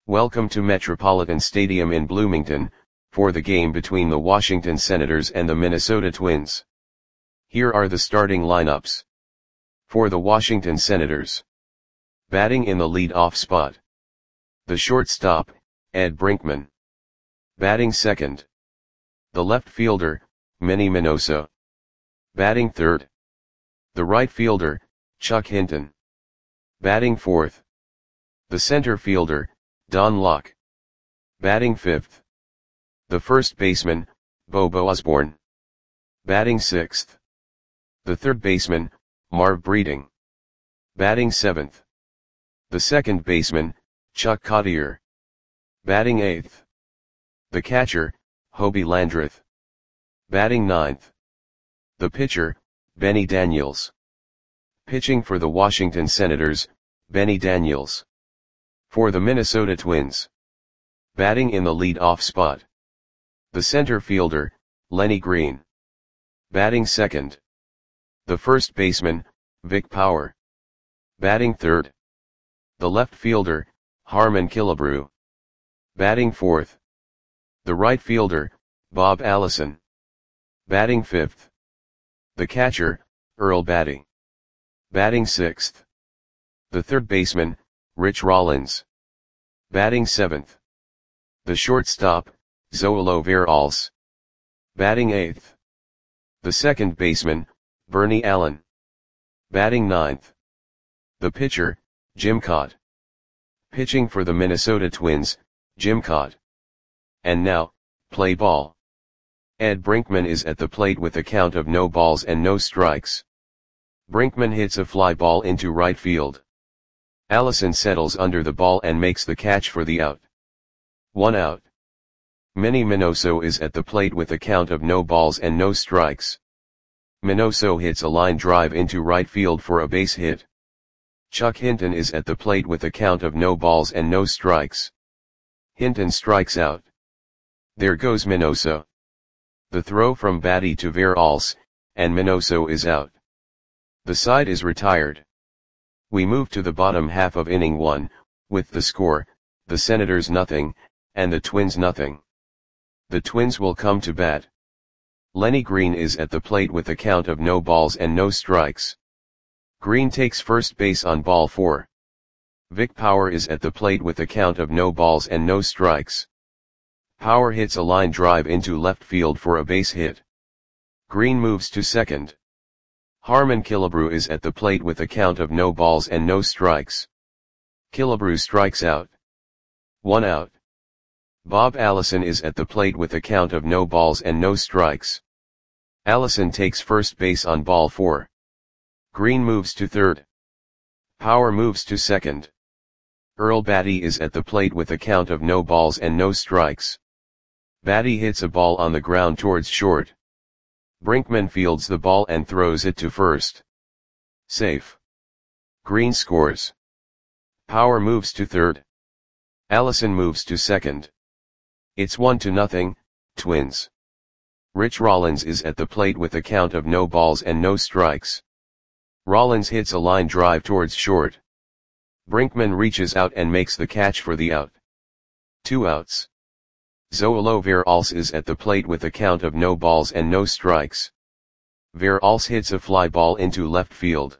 Welcome to Metropolitan Stadium in Bloomington, for the game between the Washington Senators and the Minnesota Twins. Here are the starting lineups. For the Washington Senators. Batting in the lead-off spot. The shortstop, Ed Brinkman. Batting second. The left fielder, Manny Minoso. Batting third. The right fielder, Chuck Hinton. Batting fourth. The center fielder, Don Locke. Batting fifth. The first baseman, Bobo Osborne. Batting sixth. The third baseman, Marv Breeding. Batting seventh. The second baseman, Chuck Cottier. Batting eighth. The catcher, Hobie Landreth. Batting ninth. The pitcher, Benny Daniels. Pitching for the Washington Senators, Benny Daniels. For the Minnesota Twins. Batting in the lead-off spot. The center fielder, Lenny Green. Batting second. The first baseman, Vic Power. Batting third. The left fielder, Harmon Killebrew. Batting fourth. The right fielder, Bob Allison. Batting fifth. The catcher, Earl Batty. Batting sixth. The third baseman, Rich Rollins. Batting seventh. The shortstop, Zoilo Veralles. Batting eighth. The second baseman, Bernie Allen. Batting ninth. The pitcher, Jim Kaat. Pitching for the Minnesota Twins, Jim Kaat. And now, play ball. Ed Brinkman is at the plate with a count of no balls and no strikes. Brinkman hits a fly ball into right field. Allison settles under the ball and makes the catch for the out. 1 out. Manny Minoso is at the plate with a count of no balls and no strikes. Minoso hits a line drive into right field for a base hit. Chuck Hinton is at the plate with a count of no balls and no strikes. Hinton strikes out. There goes Minoso. The throw from Batty to Veralles, and Minoso is out. The side is retired. We move to the bottom half of inning 1, with the score, the Senators nothing, and the Twins nothing. The Twins will come to bat. Lenny Green is at the plate with a count of no balls and no strikes. Green takes first base on ball 4. Vic Power is at the plate with a count of no balls and no strikes. Power hits a line drive into left field for a base hit. Green moves to second. Harmon Killebrew is at the plate with a count of no balls and no strikes. Killebrew strikes out. 1 out. Bob Allison is at the plate with a count of no balls and no strikes. Allison takes first base on ball 4. Green moves to third. Power moves to second. Earl Batty is at the plate with a count of no balls and no strikes. Batty hits a ball on the ground towards short. Brinkman fields the ball and throws it to first. Safe. Green scores. Power moves to third. Allison moves to second. It's 1-0, Twins. Rich Rollins is at the plate with a count of no balls and no strikes. Rollins hits a line drive towards short. Brinkman reaches out and makes the catch for the out. 2 outs. Zoilo Veralles is at the plate with a count of no balls and no strikes. Veralles hits a fly ball into left field.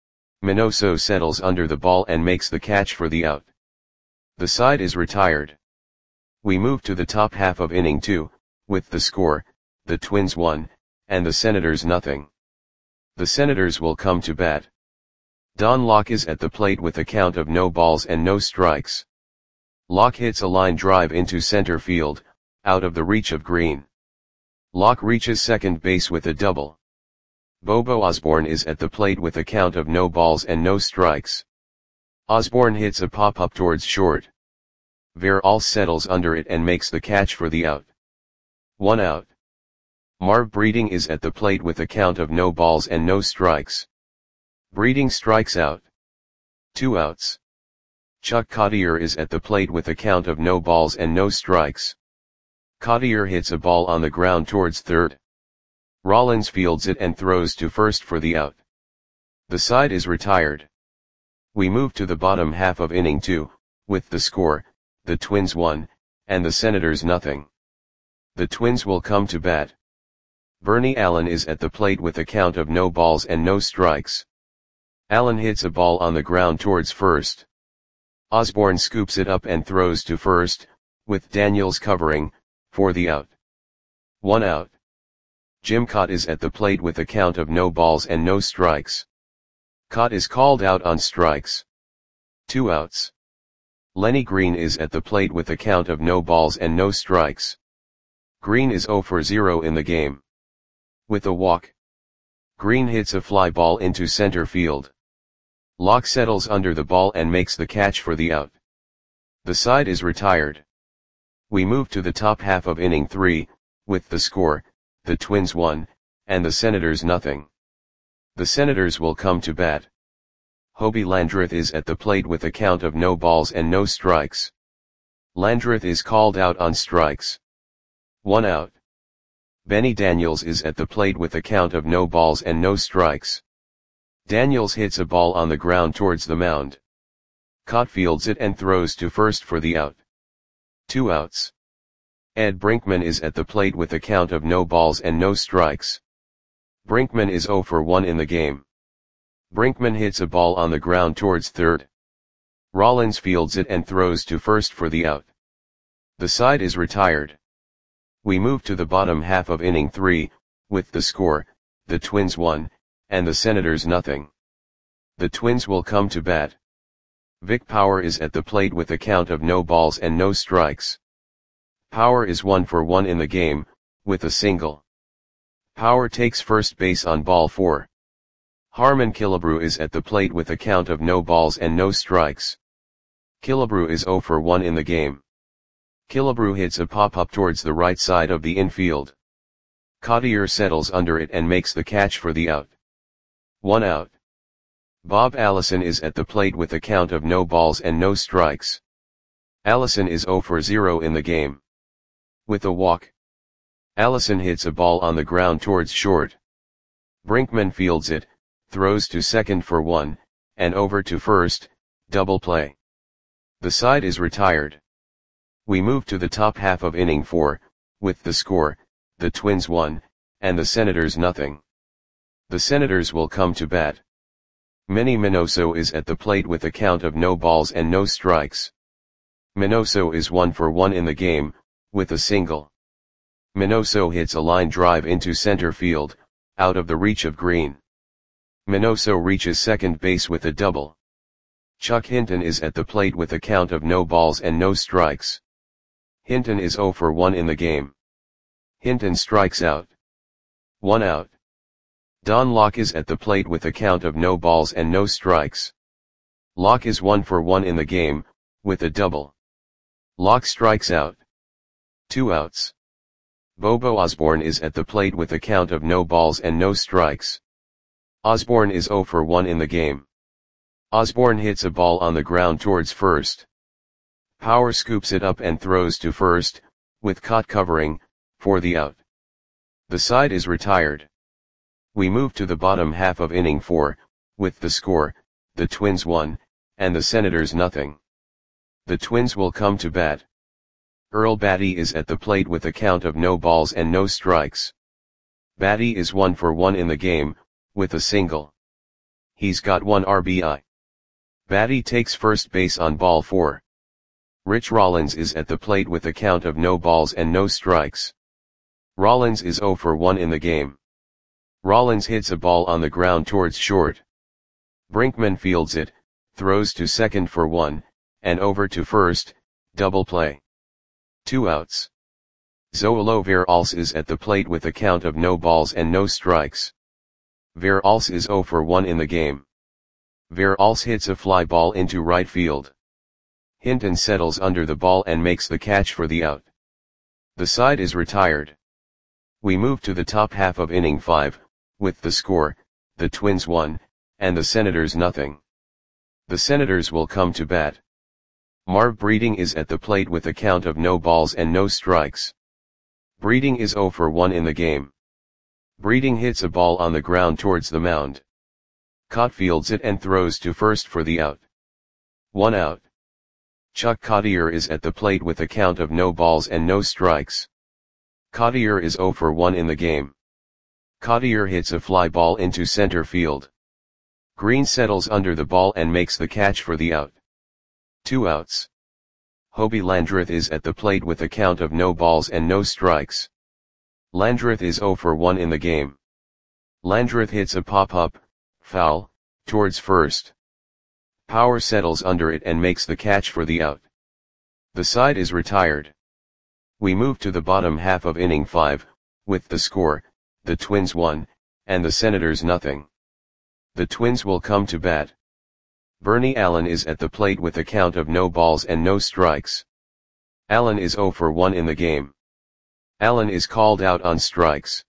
Minoso settles under the ball and makes the catch for the out. The side is retired. We move to the top half of inning 2, with the score, the Twins 1, and the Senators nothing. The Senators will come to bat. Don Locke is at the plate with a count of no balls and no strikes. Locke hits a line drive into center field, out of the reach of Green. Locke reaches second base with a double. Bobo Osborne is at the plate with a count of no balls and no strikes. Osborne hits a pop-up towards short. Veralles settles under it and makes the catch for the out. 1 out. Marv Breeding is at the plate with a count of no balls and no strikes. Breeding strikes out. 2 outs. Chuck Cottier is at the plate with a count of no balls and no strikes. Cottier hits a ball on the ground towards third. Rollins fields it and throws to first for the out. The side is retired. We move to the bottom half of inning 2, with the score, the Twins 1, and the Senators nothing. The Twins will come to bat. Bernie Allen is at the plate with a count of no balls and no strikes. Allen hits a ball on the ground towards first. Osborne scoops it up and throws to first, with Daniels covering, for the out. 1 out. Jim Kaat is at the plate with a count of no balls and no strikes. Kaat is called out on strikes. 2 outs. Lenny Green is at the plate with a count of no balls and no strikes. Green is 0 for 0 in the game. With a walk, Green hits a fly ball into center field. Locke settles under the ball and makes the catch for the out. The side is retired. We move to the top half of inning 3, with the score, the Twins 1, and the Senators nothing. The Senators will come to bat. Hobie Landreth is at the plate with a count of no balls and no strikes. Landreth is called out on strikes. 1 out. Benny Daniels is at the plate with a count of no balls and no strikes. Daniels hits a ball on the ground towards the mound. Kaat fields it and throws to first for the out. 2 outs. Ed Brinkman is at the plate with a count of no balls and no strikes. Brinkman is 0 for 1 in the game. Brinkman hits a ball on the ground towards third. Rollins fields it and throws to first for the out. The side is retired. We move to the bottom half of inning 3, with the score, the Twins 1, and the Senators nothing. The Twins will come to bat. Vic Power is at the plate with a count of no balls and no strikes. Power is 1 for 1 in the game, with a single. Power takes first base on ball 4. Harmon Killebrew is at the plate with a count of no balls and no strikes. Killebrew is 0 for 1 in the game. Killebrew hits a pop-up towards the right side of the infield. Cottier settles under it and makes the catch for the out. 1 out. Bob Allison is at the plate with a count of no balls and no strikes. Allison is 0 for 0 in the game. With a walk, Allison hits a ball on the ground towards short. Brinkman fields it, throws to second for 1, and over to first, double play. The side is retired. We move to the top half of inning 4, with the score, the Twins 1, and the Senators nothing. The Senators will come to bat. Manny Minoso is at the plate with a count of no balls and no strikes. Minoso is 1 for 1 in the game, with a single. Minoso hits a line drive into center field, out of the reach of Green. Minoso reaches second base with a double. Chuck Hinton is at the plate with a count of no balls and no strikes. Hinton is 0 for 1 in the game. Hinton strikes out. 1 out. Don Locke is at the plate with a count of no balls and no strikes. Locke is 1 for 1 in the game, with a double. Locke strikes out. 2 outs. Bobo Osborne is at the plate with a count of no balls and no strikes. Osborne is 0 for 1 in the game. Osborne hits a ball on the ground towards first. Power scoops it up and throws to first, with Kaat covering, for the out. The side is retired. We move to the bottom half of inning 4, with the score, the Twins 1, and the Senators nothing. The Twins will come to bat. Earl Batty is at the plate with a count of no balls and no strikes. Batty is 1 for 1 in the game, with a single. He's got 1 RBI. Batty takes first base on ball 4. Rich Rollins is at the plate with a count of no balls and no strikes. Rollins is 0 for 1 in the game. Rollins hits a ball on the ground towards short. Brinkman fields it, throws to second for 1, and over to first, double play. 2 outs. Zoilo Veralce is at the plate with a count of no balls and no strikes. Veralce is 0 for 1 in the game. Veralce hits a fly ball into right field. Hinton settles under the ball and makes the catch for the out. The side is retired. We move to the top half of inning 5, with the score, the Twins 1, and the Senators nothing. The Senators will come to bat. Marv Breeding is at the plate with a count of no balls and no strikes. Breeding is 0 for 1 in the game. Breeding hits a ball on the ground towards the mound. Kaat fields it and throws to first for the out. 1 out. Chuck Cottier is at the plate with a count of no balls and no strikes. Cottier is 0 for 1 in the game. Cottier hits a fly ball into center field. Green settles under the ball and makes the catch for the out. 2 outs. Hobie Landreth is at the plate with a count of no balls and no strikes. Landreth is 0 for 1 in the game. Landreth hits a pop-up, foul, towards first. Power settles under it and makes the catch for the out. The side is retired. We move to the bottom half of inning 5, with the score, the Twins 1, and the Senators nothing. The Twins will come to bat. Bernie Allen is at the plate with a count of no balls and no strikes. Allen is 0 for 1 in the game. Allen is called out on strikes.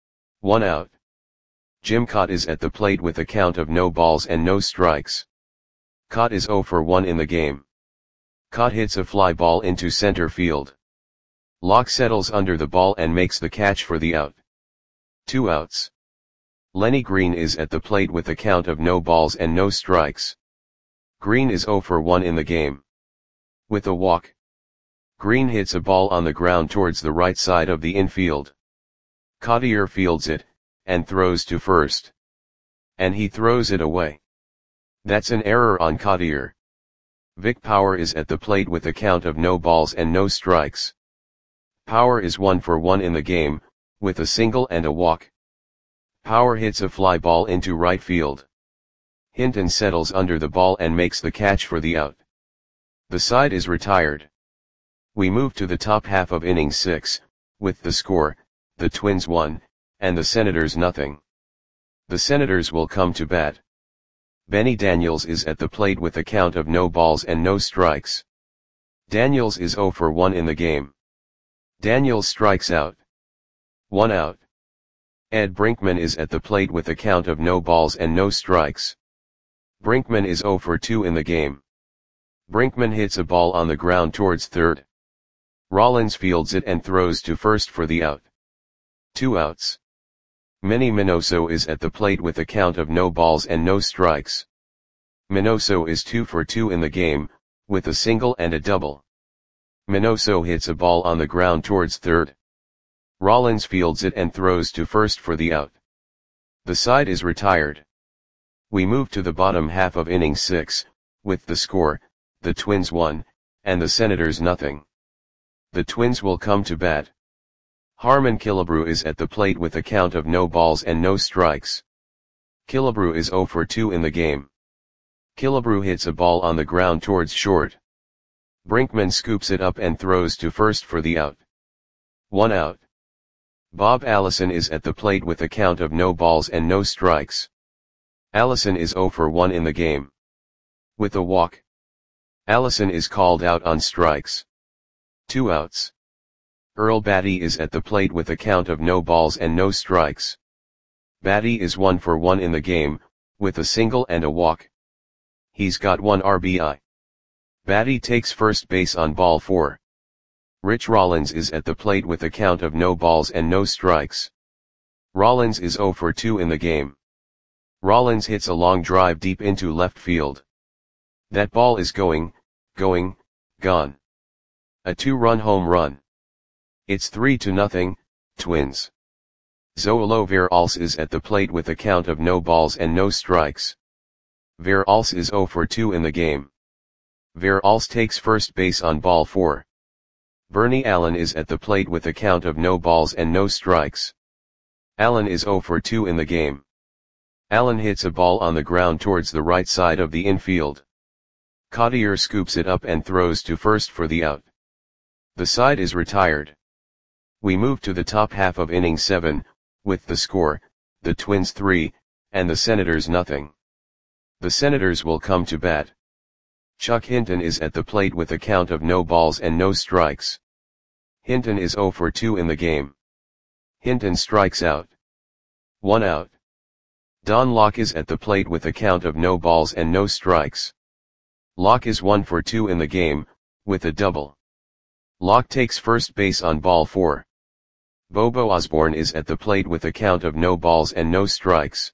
1 out. Jim Kaat is at the plate with a count of no balls and no strikes. Kaat is 0 for 1 in the game. Kaat hits a fly ball into center field. Locke settles under the ball and makes the catch for the out. 2 outs. Lenny Green is at the plate with a count of no balls and no strikes. Green is 0 for 1 in the game. With a walk, Green hits a ball on the ground towards the right side of the infield. Cottier fields it, and throws to first. And he throws it away. That's an error on Cottier. Vic Power is at the plate with a count of no balls and no strikes. Power is 1 for 1 in the game, with a single and a walk. Power hits a fly ball into right field. Hinton settles under the ball and makes the catch for the out. The side is retired. We move to the top half of inning 6, with the score, the Twins 1, and the Senators nothing. The Senators will come to bat. Benny Daniels is at the plate with a count of no balls and no strikes. Daniels is 0 for 1 in the game. Daniels strikes out. 1 out. Ed Brinkman is at the plate with a count of no balls and no strikes. Brinkman is 0 for 2 in the game. Brinkman hits a ball on the ground towards third. Rollins fields it and throws to first for the out. 2 outs. Manny Minoso is at the plate with a count of no balls and no strikes. Minoso is 2 for 2 in the game, with a single and a double. Minoso hits a ball on the ground towards third. Rollins fields it and throws to first for the out. The side is retired. We move to the bottom half of inning 6, with the score, the Twins 1, and the Senators nothing. The Twins will come to bat. Harmon Killebrew is at the plate with a count of no balls and no strikes. Killebrew is 0 for 2 in the game. Killebrew hits a ball on the ground towards short. Brinkman scoops it up and throws to first for the out. 1 out. Bob Allison is at the plate with a count of no balls and no strikes. Allison is 0 for 1 in the game. With a walk, Allison is called out on strikes. 2 outs. Earl Batty is at the plate with a count of no balls and no strikes. Batty is 1 for 1 in the game, with a single and a walk. He's got 1 RBI. Batty takes first base on ball 4. Rich Rollins is at the plate with a count of no balls and no strikes. Rollins is 0 for 2 in the game. Rollins hits a long drive deep into left field. That ball is gone. A 2-run home run. It's 3-0, Twins. Zoilo Veralce is at the plate with a count of no balls and no strikes. Veralce is 0 for 2 in the game. Veralce takes first base on ball 4. Bernie Allen is at the plate with a count of no balls and no strikes. Allen is 0 for 2 in the game. Allen hits a ball on the ground towards the right side of the infield. Cottier scoops it up and throws to first for the out. The side is retired. We move to the top half of inning 7, with the score, the Twins 3, and the Senators nothing. The Senators will come to bat. Chuck Hinton is at the plate with a count of no balls and no strikes. Hinton is 0 for 2 in the game. Hinton strikes out. 1 out. Don Locke is at the plate with a count of no balls and no strikes. Locke is 1 for 2 in the game, with a double. Locke takes first base on ball 4. Bobo Osborne is at the plate with a count of no balls and no strikes.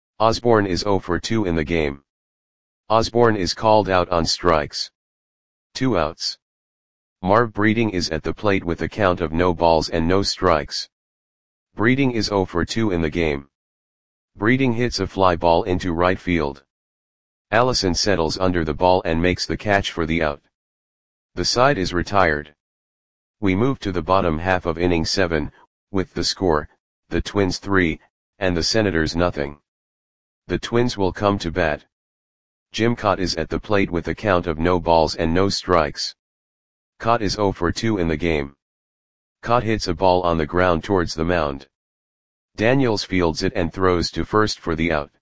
Osborne is 0 for 2 in the game. Osborne is called out on strikes. 2 outs. Marv Breeding is at the plate with a count of no balls and no strikes. Breeding is 0 for 2 in the game. Breeding hits a fly ball into right field. Allison settles under the ball and makes the catch for the out. The side is retired. We move to the bottom half of inning 7, with the score, the Twins 3, and the Senators nothing. The Twins will come to bat. Jim Kaat is at the plate with a count of no balls and no strikes. Kaat is 0 for 2 in the game. Kaat hits a ball on the ground towards the mound. Daniels fields it and throws to first for the out.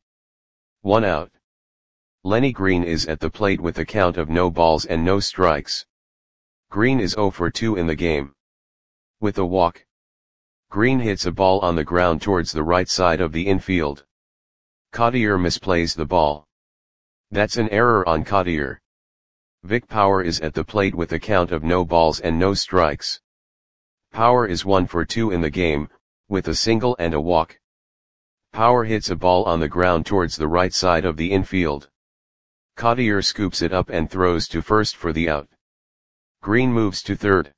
1 out. Lenny Green is at the plate with a count of no balls and no strikes. Green is 0 for 2 in the game. With a walk. Green hits a ball on the ground towards the right side of the infield. Cottier misplays the ball. That's an error on Cottier. Vic Power is at the plate with a count of no balls and no strikes. Power is 1 for 2 in the game, with a single and a walk. Power hits a ball on the ground towards the right side of the infield. Cottier scoops it up and throws to first for the out. Green moves to third.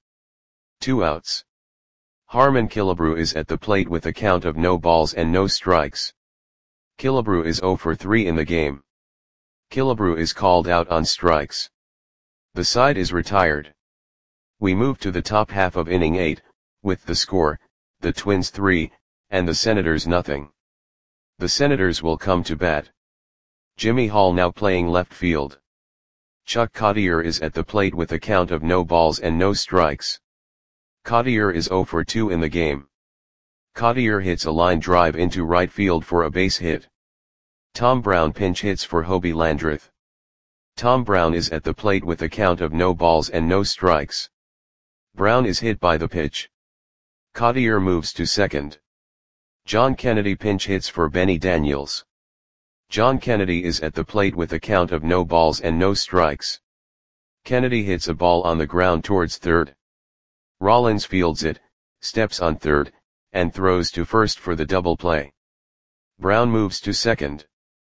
2 outs. Harmon Killebrew is at the plate with a count of no balls and no strikes. Killebrew is 0 for 3 in the game. Killebrew is called out on strikes. The side is retired. We move to the top half of inning 8, with the score, the Twins 3, and the Senators nothing. The Senators will come to bat. Jimmy Hall now playing left field. Chuck Cottier is at the plate with a count of no balls and no strikes. Cottier is 0 for 2 in the game. Cottier hits a line drive into right field for a base hit. Tom Brown pinch hits for Hobie Landreth. Tom Brown is at the plate with a count of no balls and no strikes. Brown is hit by the pitch. Cottier moves to second. John Kennedy pinch hits for Benny Daniels. John Kennedy is at the plate with a count of no balls and no strikes. Kennedy hits a ball on the ground towards third. Rollins fields it, steps on third, and throws to first for the double play. Brown moves to second.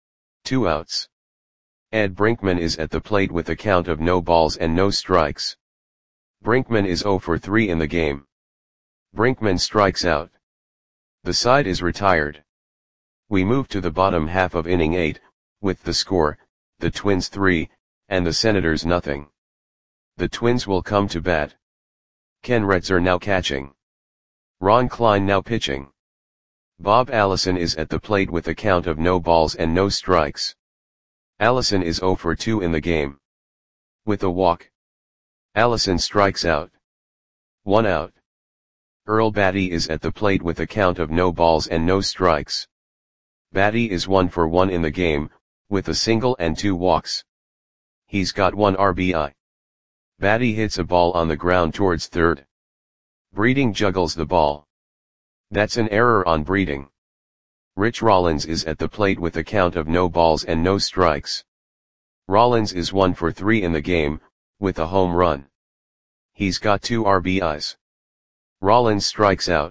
2 outs. Ed Brinkman is at the plate with a count of no balls and no strikes. Brinkman is 0 for 3 in the game. Brinkman strikes out. The side is retired. We move to the bottom half of inning 8, with the score, the Twins 3, and the Senators nothing. The Twins will come to bat. Ken Retzer now catching. Ron Klein now pitching. Bob Allison is at the plate with a count of no balls and no strikes. Allison is 0 for 2 in the game. With a walk. Allison strikes out. 1 out. Earl Batty is at the plate with a count of no balls and no strikes. Batty is 1 for 1 in the game, with a single and 2 walks. He's got 1 RBI. Batty hits a ball on the ground towards third. Breeding juggles the ball. That's an error on Breeding. Rich Rollins is at the plate with a count of no balls and no strikes. Rollins is 1 for 3 in the game, with a home run. He's got 2 RBIs. Rollins strikes out.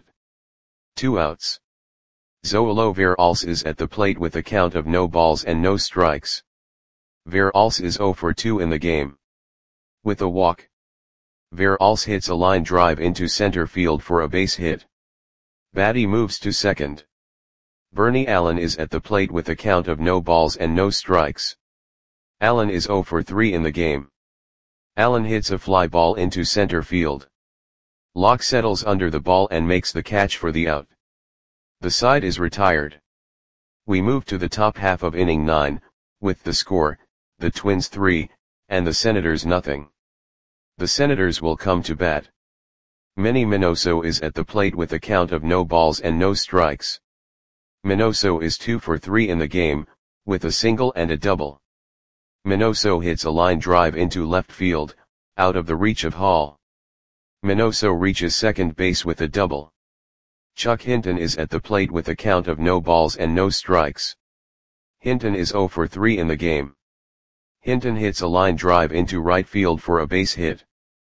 2 outs. Zoilo Veralce is at the plate with a count of no balls and no strikes. Veralce is 0 for 2 in the game. With a walk. Veralce hits a line drive into center field for a base hit. Batty moves to second. Bernie Allen is at the plate with a count of no balls and no strikes. Allen is 0 for 3 in the game. Allen hits a fly ball into center field. Locke settles under the ball and makes the catch for the out. The side is retired. We move to the top half of inning 9, with the score, the Twins 3, and the Senators nothing. The Senators will come to bat. Manny Minoso is at the plate with a count of no balls and no strikes. Minoso is 2 for 3 in the game, with a single and a double. Minoso hits a line drive into left field, out of the reach of Hall. Minoso reaches second base with a double. Chuck Hinton is at the plate with a count of no balls and no strikes. Hinton is 0 for 3 in the game. Hinton hits a line drive into right field for a base hit.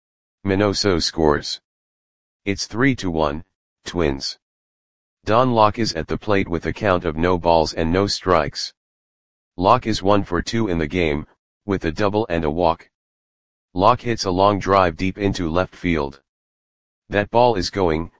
Minoso scores. It's 3-1, Twins. Don Locke is at the plate with a count of no balls and no strikes. Locke is 1 for 2 in the game, with a double and a walk. Locke hits a long drive deep into left field. That ball is going,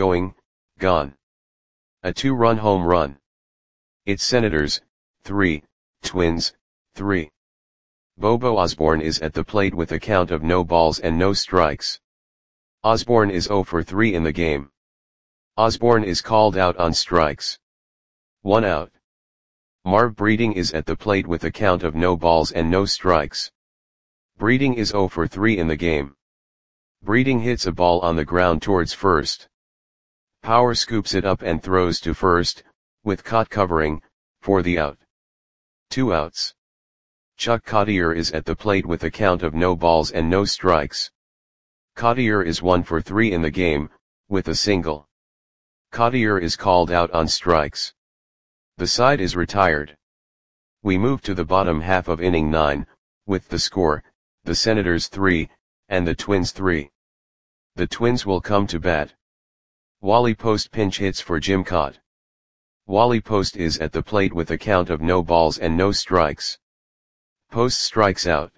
gone. A 2-run home run. It's Senators, 3, Twins, 3. Bobo Osborne is at the plate with a count of no balls and no strikes. Osborne is 0 for 3 in the game. Osborne is called out on strikes. 1 out. Marv Breeding is at the plate with a count of no balls and no strikes. Breeding is 0 for 3 in the game. Breeding hits a ball on the ground towards first. Power scoops it up and throws to first, with Cott covering, for the out. 2 outs. Chuck Cottier is at the plate with a count of no balls and no strikes. Cottier is 1 for 3 in the game, with a single. Cottier is called out on strikes. The side is retired. We move to the bottom half of inning 9, with the score, the Senators 3, and the Twins 3. The Twins will come to bat. Wally Post pinch hits for Jim Kaat. Wally Post is at the plate with a count of no balls and no strikes. Post strikes out.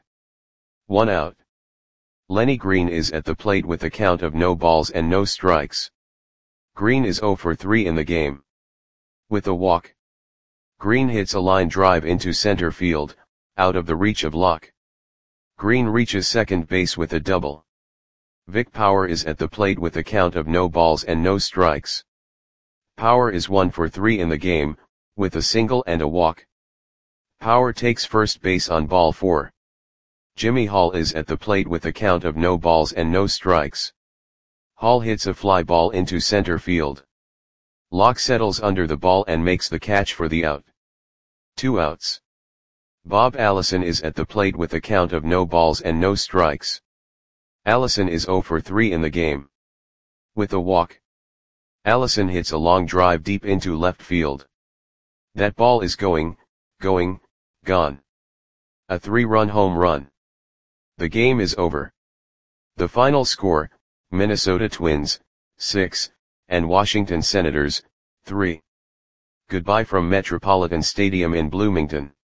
1 out. Lenny Green is at the plate with a count of no balls and no strikes. Green is 0 for 3 in the game. With a walk. Green hits a line drive into center field, out of the reach of Locke. Green reaches second base with a double. Vic Power is at the plate with a count of no balls and no strikes. Power is 1 for 3 in the game, with a single and a walk. Power takes first base on ball 4. Jimmy Hall is at the plate with a count of no balls and no strikes. Hall hits a fly ball into center field. Locke settles under the ball and makes the catch for the out. 2 outs. Bob Allison is at the plate with a count of no balls and no strikes. Allison is 0 for 3 in the game. With a walk. Allison hits a long drive deep into left field. That ball is going, gone. A 3-run home run. The game is over. The final score, Minnesota Twins, 6, and Washington Senators, 3. Goodbye from Metropolitan Stadium in Bloomington.